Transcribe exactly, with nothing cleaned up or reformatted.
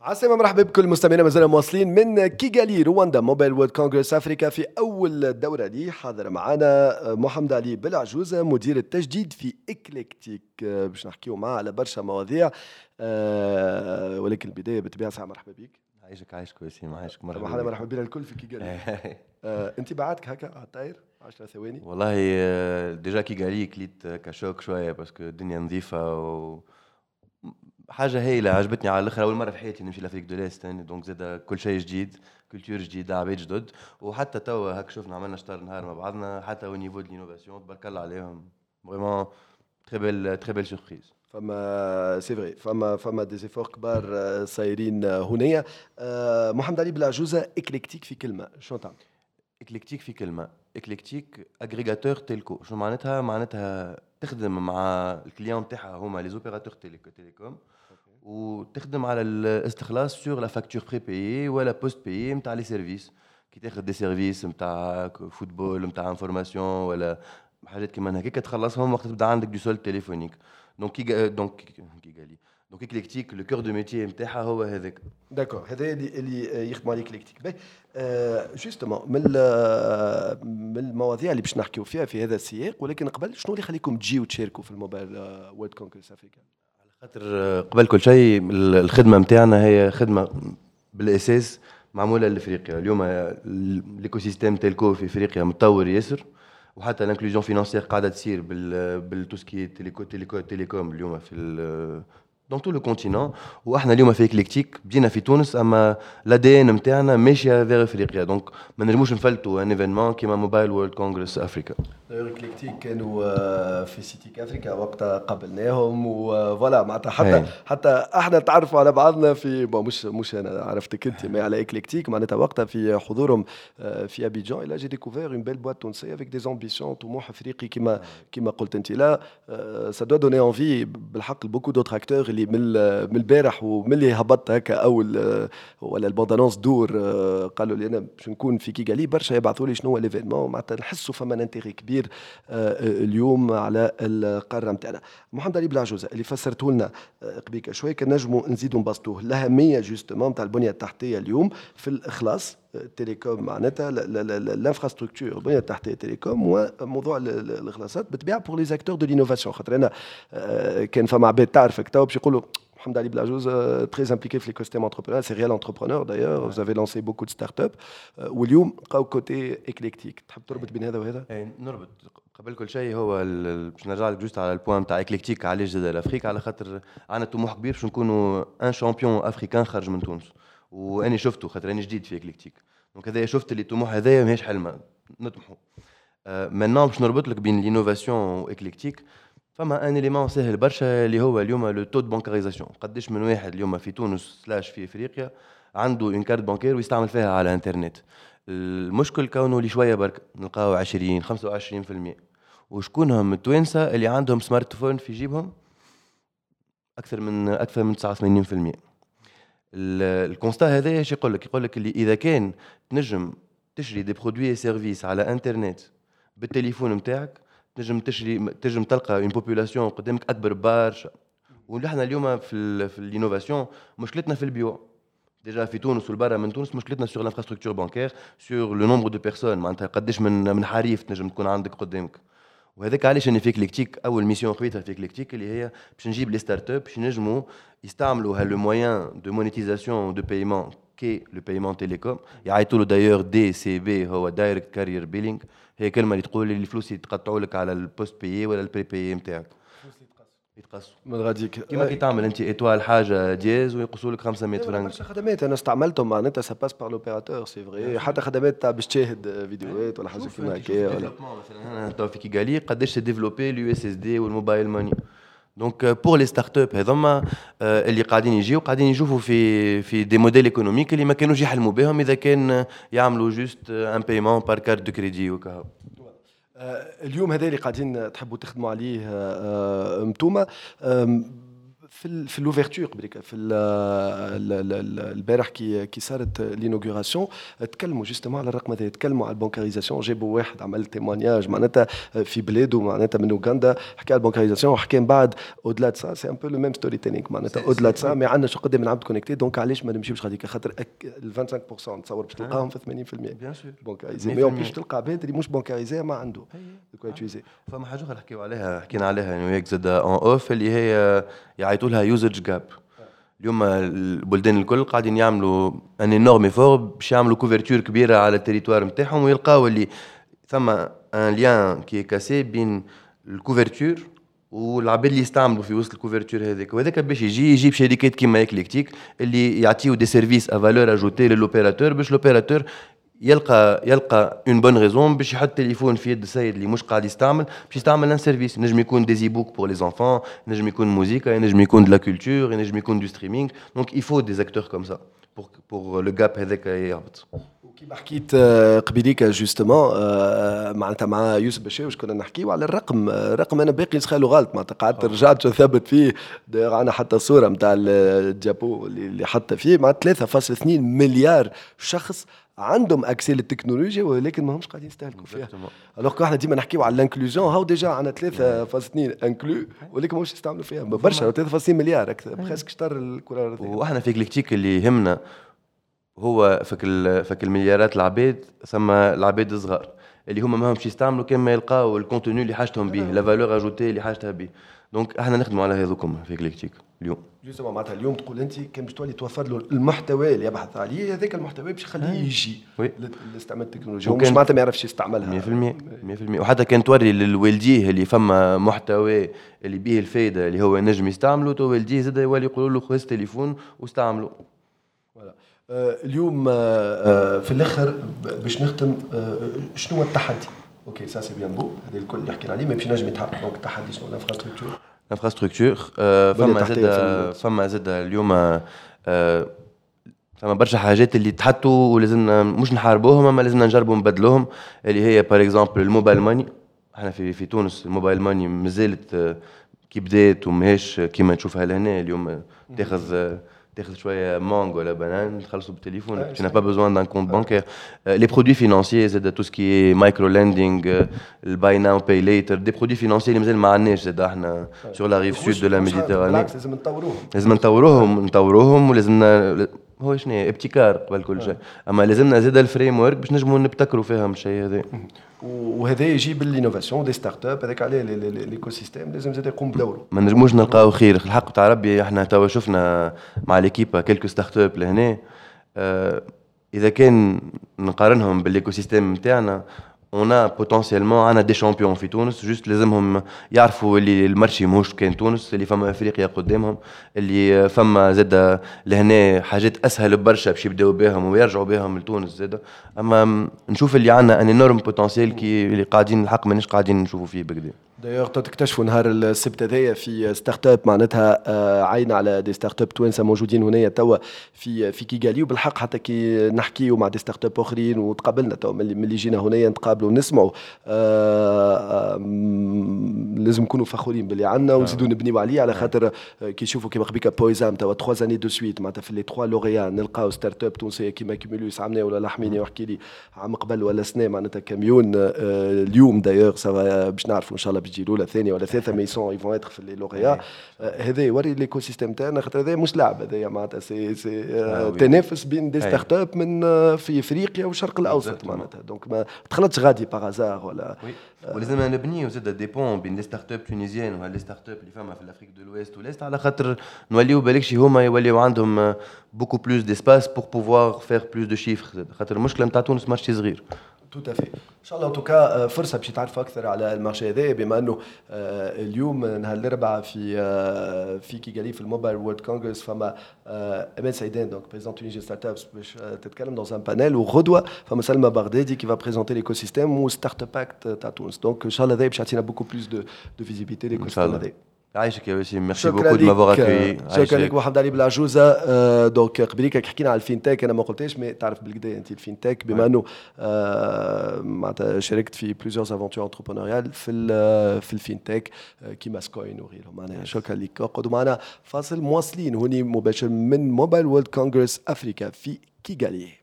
عسلامة، مرحبا بكل مستمعينا. مازال مواصلين من كيغالي رواندا، موبايل وورد كونغرس افريكا. في اول دوره دي حاضر معنا محمد علي بالعجوزه، مدير التجديد في اكليكتيك، باش نحكيو معاه على برشا مواضيع. أه ولكن البدايه بالطبيعه ساعه. مرحبا بك. عايشك عايشك وسيم، عايشك مرحبا مرحبا بك. مرحبا بنا الكل في كيغالي. أه انطباعاتك هكا على الطاير عشر ثواني؟ والله آه، ديجا كي قالي كليت كشوك شويه باسكو الدنيا نظيفه و حاجه هايله عجبتني على الاخر. اول مره في حياتي نمشي لافريك دو ليست يعني، دونك زاد كل شيء جديد، كولتور جديده، عباد جدد. وحتى توا هاك شفنا عملنا شطار نهار مع بعضنا، حتى او نيفو دو لينوفاسيون تبارك الله عليهم، فريمون تري بيل تري بيل سوربريز. فما سي فري، فما فما دي زيفور كبار آه، صايرين آه، هنايا. أه محمد علي بالعجوزه، اكليكتيك في كلمه شنو تعمل؟ اكليكتيك في كلمه، اكليكتيك اغريغاتور تيلكو. شنو معناتها؟ معناتها تخدم مع الكليون تاعها هما لي زوبيراتور تيليكوم، وتخدم على الاستخلاص سور لا فاكتور بري بايي ولا بوست بايي نتاع لي سيرفيس. كي تاخذ دي سيرفيس نتاع فوتبول نتاع انفورماسيون ولا حاجات كيما هكاك تخلصهم وقت تبدا عندك دو سول تليفونيك. دونك كي دونك كي قال لي دونك اكليكتيك لو كور دو ميتي نتاعها هو هذاك. داكور، هذا اللي اللي يخدموا عليك ليكتيك. باهي، آه جوستومون من ال- من المواضيع اللي باش نحكيو فيها في هذا السياق، ولكن قبل شنو اللي يخليكم تجيو تشاركوا في الموبايل وورلد كونغرس افريكا؟ خاطر قبل كل شيء الخدمه نتاعنا هي خدمه بالاساس معموله لافريقيا. اليوم الايكو سيستيم تيلكو في افريقيا متطور ياسر، وحتى الانكلوزيون فينانسيير قاعده تصير بال بالتوسكي تيليكو تيليكو تيليكوم اليوم في دون تو لو كونتينون. واحنا اليوم في اكليكتيك بدينا في تونس، اما الادي ان نتاعنا ماشيه فيغ افريقيا، دونك ما نجموش نفلتوا ان ايفينمون كيما موبايل وورلد كونغرس افريكا. دايوغ كليكتيك كانوا آه، في سيتيك افريكا وقتها قابلناهم، وفوالا معناتها حتى حتى احنا تعرفوا على بعضنا في بون، مش مش انا عرفتك انت، ما على اكليكتيك معناتها وقتها في حضورهم آه، في ابيجان. لا جي ديكوفير اون بيل بوات تونسيه افيك دي زامبيسيون، طموح افريقي كما كما قلت انت. لا سا دو دوني انفي بالحق لبوكو دوتر اكتور اللي من ال- من البارح ومن اللي هبطت هكا اول آه، ولا البوندانونس دور، آه، قالوا لي انا باش نكون في كيغالي برشا، يبعثوا لي شنو هو ليفينمون، معناتها نحسوا فما انتيغي كبير آه، اليوم على القاره نتاعنا. محمد علي بالعجوزه اللي فسرته لنا آه، قبيله شويه، كان نجموا نزيدوا نبسطوه الاهميه جوستومون نتاع البنيه التحتيه اليوم في الاخلاص التليكوم، معناتها الانفراستركتور، البنيه التحتيه تيليكوم، وموضوع ال- ال- الاخلاصات بالطبيعه بور لي زاكتور دو لينوفاسيون. خاطر انا آه، كان فما عباد تعرفك تو باش يقولوا محمد Ali Blajous, euh, très impliqué في l'écosystème entrepreneurial, c'est réel entrepreneur d'ailleurs, vous avez lancé beaucoup de startups. Euh, واليوم بقاو كوتي éclectique. تحب تربط بين هذا وهذا؟ اي نربط. قبل كل شيء هو ال- ال- باش نرجع لك جوست على البوان تاع اكليكتيك. علاش زاد الافريك؟ على خاطر عندنا طموح كبير باش نكونوا ان شامبيون افريكان خارج من تونس، واني شفته خاطر اني جديد في اكليكتيك. دونك هذايا شفت اللي الطموح هذايا ماهيش حلمه، نطمحوا. آه maintenant باش نربط لك بين لينوفاسيون واكليكتيك. فما ان اليمون ساهل برشا اللي هو اليوم لو تو دو بانكاريزاسيون. قداش من واحد اليوم في تونس سلاش في افريقيا عنده اون كارت بانكير ويستعمل فيها على الانترنت؟ المشكل كونه اللي شويه برك نلقاو عشرين خمسة وعشرين بالمئة، وشكونهم التوانسه اللي عندهم سمارت فون في جيبهم اكثر من اكثر من تسعة وثمانين بالمئة. الكونستا هذا ايش يقول لك؟ يقول لك اللي اذا كان تنجم تشري دي برودوي سيرفيس على انترنت بالتليفون نتاعك، تنجم تشري تنجم تلقى اون بوبولاسيون قدامك اكبر برشا. ونحن اليوم في ال في الانوفاسيون مشكلتنا في البيوع. ديجا في تونس والبرا من تونس مشكلتنا سور الانفراستركتور بانكير، سور لو نومبر دو بيرسون، معناتها قداش من من حريف تنجم تكون عندك قدامك. وهذاك علاش اني في كليكتيك اول ميسيون خذيتها في كليكتيك اللي هي باش نجيب لي ستارت اب باش ينجموا يستعملوا هالو مويان دو مونيتيزاسيون دو بايمون كي لو بايمون تيليكوم. يعيطوا له دايور دي سي بي، هو دايركت كارير بيلينغ. هي كلمه اللي تقول اللي الفلوس يتقطعوا لك على البوست بيي ولا البري بيي نتاعك، يتقصوا من غاديك كيما كي تعمل انت ايتوال حاجه دياز ويقصوا لك خمسمية فرنك. برشا خدمات انا استعملتهم معناتها سا باس بار لوبيراتور، سي فري. حتى خدمات تاع باش تشاهد فيديوهات ولا حاجه كيما هكا ولا مثلا انا تو في كيغالي قداش ديفلوبي اليو اس اس دي والموبايل ماني. دونك بور لي ستارت اب هذوما اللي قاعدين يجيو قاعدين يشوفوا في في دي موديل ايكونوميك اللي ما كانوش يحلموا بهم اذا كان يعملوا جوست ان بايمون بار كارت دو كريدي وكا. آه، اليوم هذا اللي قاعدين تحبوا تخدموا عليه آه، انتوما. آم، في في لوفيرتور بريك في البارح كي كي صارت لينوغوراسيون تكلموا جوستومون على الرقم هذا، تكلموا على البنكاريزاسيون. جابوا واحد عمل تيمونياج معناتها في بلاده معناتها من اوغندا، حكى على البنكاريزاسيون وحكى من بعد اودلا دو سا سي ان بو لو ميم ستوري تيلينغ معناتها اودلا دو سا مي عندنا شو قدام نعاود كونيكتي. دونك علاش ما نمشيوش غاديك خاطر ال خمسة وعشرين بالمئة نتصور باش تلقاهم في ثمانين بالمئة بيان سور بنكاريزي، مي اون بليس تلقى عباد اللي مش بنكاريزي ما عنده دو يوتيليزي. فما حاجه اخرى نحكيو عليها، حكينا عليها انه هيك زاد اون اوف اللي هي يعيطوا لها يوزج جاب. اليوم البلدان الكل قاعدين يعملوا ان انورم ايفور باش يعملوا كوفرتور كبيره على التريتوار نتاعهم، ويلقاو اللي ثم ان ليان كي كاسي بين الكوفرتور والعباد اللي يستعملوا في وسط الكوفرتور هذاك، وهذاك باش يجي يجيب شركات كيما اكليكتيك اللي يعطيو دي سيرفيس ا فالور اجوتي للوبيراتور، باش لوبيراتور يلقى يلقى اون بون ريزون باش يحط تليفون في يد السيد اللي مش قاعد يستعمل باش يستعمل ان سيرفيس. نجم يكون دي زيبوك بور لي زانفون، نجم يكون موسيقى، نجم يكون دو لا كولتور، نجم يكون دو ستريمينغ. دونك يفو دي زاكتور كوم سا بور بور لو جاب هذاك يهبط. كيما حكيت قبيليك جوستومون معناتها مع يوسف بشير واش كنا نحكيو على الرقم. رقم انا باقي نسخاله غلط معناتها قعدت رجعت ثابت فيه. انا حتى صوره نتاع الجابو اللي حتى فيه مع ثلاثة فاصلة اثنين مليار شخص عندهم اكسي للتكنولوجيا ولكن ما همش قاعدين يستهلكوا فيها. الوغ كو احنا ديما نحكيو على الانكلوزيون، هاو ديجا عندنا ثلاثة فاصلة اثنين انكلو ولكن ماهوش يستعملوا فيها برشا. ثلاثة فاصلة اثنين مليار اكثر بريسك شطر الكره الارضيه. واحنا في كليكتيك اللي يهمنا هو فك فك المليارات العباد، ثم العباد الصغار اللي هما ماهمش يستعملوا كما يلقاو الكونتوني اللي حاجتهم به، لا فالور اجوتي اللي حاجتها به. دونك احنا نخدموا على هذوكم في كليكتيك اليوم. جوستومون معناتها اليوم تقول انت كان باش تولي توفر له المحتوى اللي يبحث عليه، هذاك المحتوى باش يخليه يجي لاستعمال التكنولوجيا ومش معناتها ما يعرفش يستعملها مية بالمية مية بالمية. وحتى كان توري للوالديه اللي فما محتوى اللي به الفايده اللي هو نجم يستعمله، تو والديه زاد يولي يقولوا له خذ تليفون واستعمله. اليوم في الاخر باش نختم، شنو هو التحدي؟ اوكي سا سي بيان بو هذا الكل اللي حكينا عليه، ما باش نجم يتحقق. دونك التحدي شنو؟ الانفراستركتور الانفراستركتور فما زاد فما زاد اليوم فما برشا حاجات اللي تحطوا ولازمنا مش نحاربوهم اما لازمنا نجربوا نبدلوهم، اللي هي بار اكزومبل الموبايل ماني. احنا في في تونس الموبايل ماني مازالت كي بدات وماهيش كيما نشوفها لهنا. اليوم تاخذ تاخذ شويه مانغ ولا بنان تخلصوا بالتليفون، tu n'as pas besoin d'un compte bancaire. Les produits financiers زاد tout ce qui est micro lending, buy now pay later, des produits financiers اللي مازال ما عندناش زاد احنا sur la rive sud de la Méditerranée. لازم نطوروهم لازم نطوروهم نطوروهم ولازمنا هو شنو ابتكار قبل كل شيء، اما لازمنا زاد الفريم ورك باش نجموا نبتكروا فيهم الشيء هذا. وهذا يجيب الانوفاسيون دي ستارت اب هذاك عليه ليكو سيستيم لازم زاد يقوم بدوره. ما نجموش نلقاو خير الحق تاع ربي. احنا توا شفنا مع ليكيبا كلكو ستارت اب لهنا، اه اذا كان نقارنهم بالايكو سيستيم نتاعنا on a potentiellement عنا دي شامبيون في تونس. جوست لازمهم يعرفوا اللي المارشي ماهوش كان تونس، اللي فما افريقيا قدامهم، اللي فما زاد لهنا حاجات اسهل برشا باش يبداو بهم ويرجعوا بهم لتونس زاد. اما نشوف اللي عنا ان انورم بوتنسيال كي اللي قاعدين الحق مانيش قاعدين نشوفوا فيه بكدا. دايوغ تكتشفوا نهار السبت هذايا في ستارت اب معناتها عين على دي ستارت اب توانسه موجودين هنا توا في في كيغالي، وبالحق حتى كي نحكيوا مع دي ستارت اب اخرين وتقابلنا توا من اللي جينا هنا نتقابلوا ونسمعوا لازم نكونوا فخورين باللي عندنا ونزيدوا نبنيوا عليه، على خاطر كي يشوفوا كيما قبيكا بويزام توا ثلاث زاني دو سويت معناتها في لي ثلاث لوريا نلقاو ستارت اب تونسيه كيما كيمولوس عمنا ولا لحميني وحكي لي عام قبل ولا سنه معناتها كاميون. اليوم دايوغ سافا باش نعرفوا ان شاء الله يجي الاولى الثانيه ولا ثالثه ميسون يفون اتر في لي لوريا. هذا يوري ليكو سيستيم تاعنا، خاطر هذا مش لعب، هذا معناتها سي سي تنافس بين دي ستارت اب من في افريقيا والشرق الاوسط معناتها. دونك ما تخلطش غادي باغازار ولا ولازم نبنيو زاد دي بون بين لي ستارت اب تونيزيان ولا لي ستارت اب اللي فما في الافريك دو لويست والاست، على خاطر نوليو بالكشي هما يوليو عندهم بوكو بلوس ديسباس بور بوفوار فير بلوس دو شيفر، خاطر المشكله نتاع تونس مارشي صغير. tout à fait. ان شاء الله توكا فرصه باش تعرفوا اكثر على المارشي هذا، بما انه اليوم نهار الاربعاء في في كيغالي في الموبايل وورلد كونغرس فما امان سعيدان دونك بريزيدون تونيجي ستارت ابس باش تتكلم دون ان بانيل، وغدوه فما سلمى بغدادي كي فا بريزونتي ليكو سيستيم وستارت اب اكت تاع تونس. دونك ان شاء الله هذا باش يعطينا بوكو بلوس دو دو فيزيبيتي ليكو سيستيم هذا. عايشك يا وسيم ميرسي بوكو دو مافوار اكوي. شكرا لك محمد علي بالعجوزه. دونك قبليك حكينا على الفينتك انا ما قلتش مي تعرف بالكدا انت الفينتك بما انه معناتها شاركت في بليزيور افونتور انتربرونيال في في الفينتك كيما سكوين وغيرهم. معناها شكرا لك. قعدوا معنا فاصل مواصلين هوني مباشر من موبايل وورلد كونغرس افريكا في كيغالي.